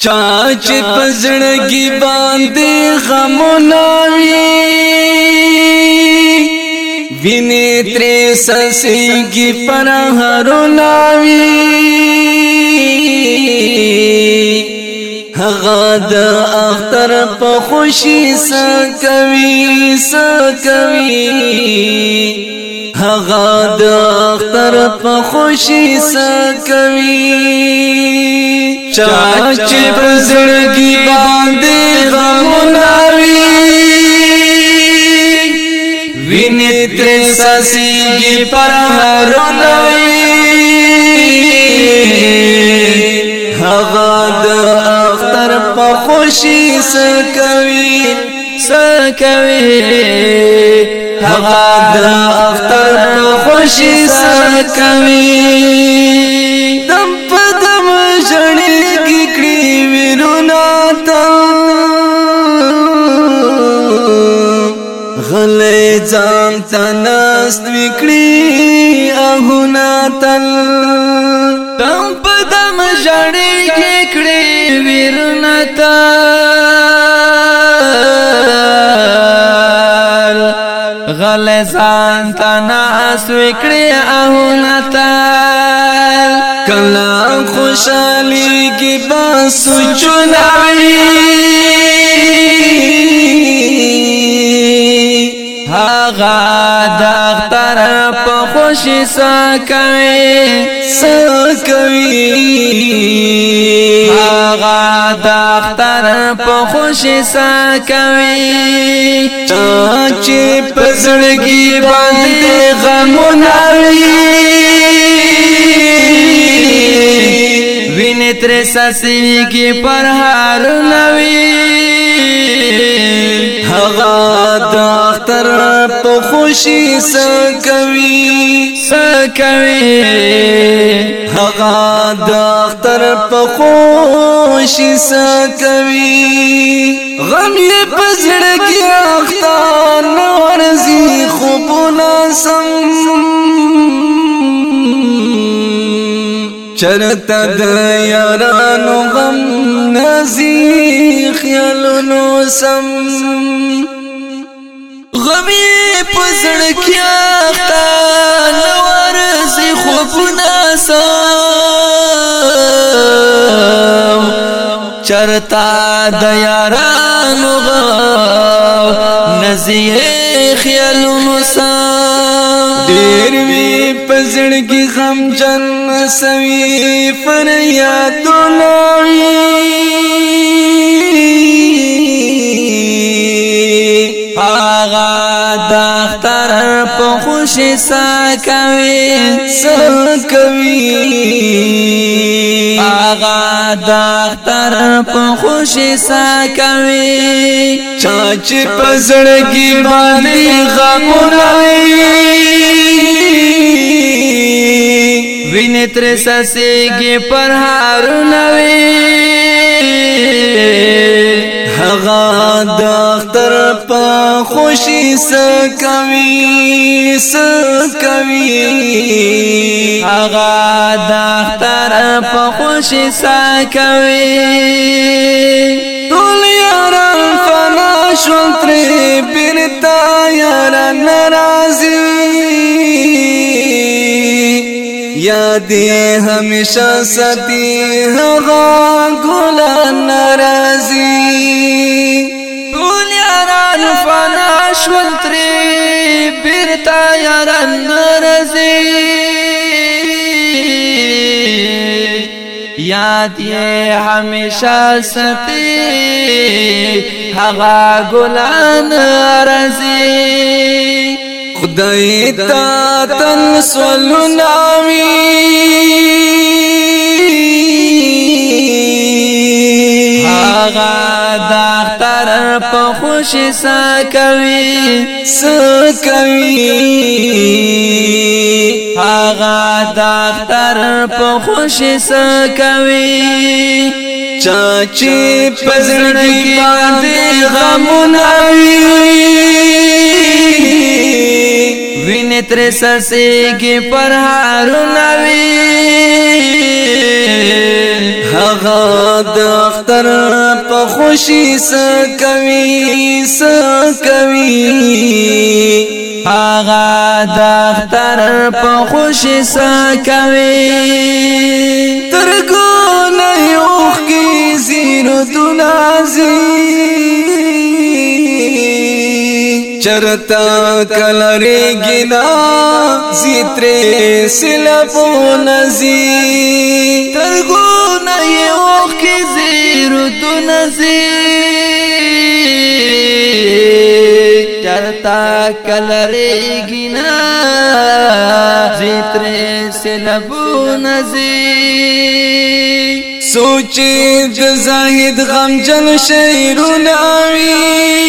چاچ پزړګي باندې غمونه وي ویني ترې سسيږي پر هرونه وي هغه د اختر په خوشي سکوي هغه د اختر په خوشي سکوي چاچ پزړګي باندې غمونه وي ویني ترې سسيږي پر هرونه وي هغه د اختر په خوشي سکوي هغه د اختر په خوشي سکوي دم په دم ژړې کړي ویرونه ته غلې ځان تناست وکړي اهونه تل دم په دم ژړې کړي ویرونه ته غلزان تناس وکړي اهونه تل کله خوشالي کې بس چناوي هغه د اختر په خوشي سکوي هغه د اختر په خوشي سکوي چاچ پزړګي باندې غمونه وي ویني ترې سسيږي پر هرونه وي هغه د اختر په خوشي سکوي هغه د اختر په خوشي سکوي غم یې پزړګي اختر ورزي خوبونه سم چرته د یارانو غم نزي خیالونو سم غمي پزړګي اختر ورزي خوبونه سم چرتا د یارانو نزي خیالونو سم ډېر وی پزړګي غم جن سوي فریادونه هغه د اختر په خوشي سکوي هغه د اختر په خوشي سکوي چاچ پزړګي باندې غمونه ویني ترې سسيږي پر هرونه وي هغه د اختر په خوشي سکوي هغه د اختر په خوشي سکوي ټول یاران فنا شول ترې بیرته یاران ناراضي یادې همیشه ساتي هغه ګلان ناراضي ټول یاران فنا شول ترې بیرته یاران ناراضي یاد یې همیشه ساتي هغه ګلان ناراضي خدای تا تل سولنا وي هغه د اختر په خوشي سکوي هغه د اختر په خوشي سکوي چاچ پزړګي باندې غمونه وي ویني ترې سسيږي پر هرونه وي هغه د اختر په خوشي سکوي هغه د اختر په خوشي سکوي ترګونه یوخ کی زینو دنازي چرتا کلری گنا زیترے سلبو نزی ترگونا یوخ کی زیرو تو نزی چرتا کلری گنا زیترے سلبو نزی سوچی جزاہد غمجن شیرو ناوی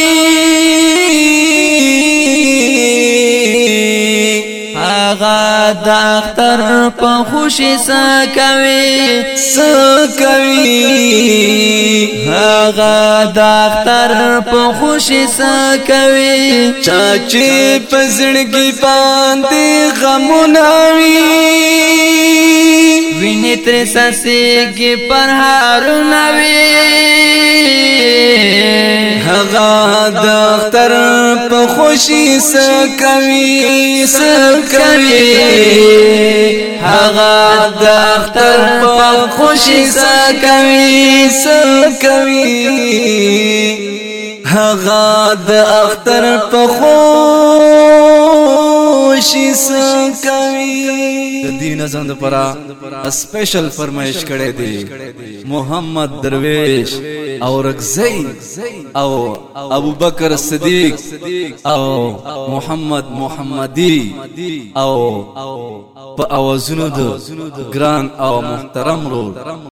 هغه د اختر په خوشي سکوي هغه د اختر په خوشي سکوي چاچي پزړګي باندې غمونه وي ویني تر سسيږي پر هارونه وي هغه د اختر په خوشي سکوي هغه د اختر په خوشي سکوي هغه د اختر په خوشي سکوي د دین ازند پرا سپیشل فرمایش کړي دي محمد درویش او رغزی او ابو بکر صدیق او محمد محمدی او په اوازونو د ګران او محترم رول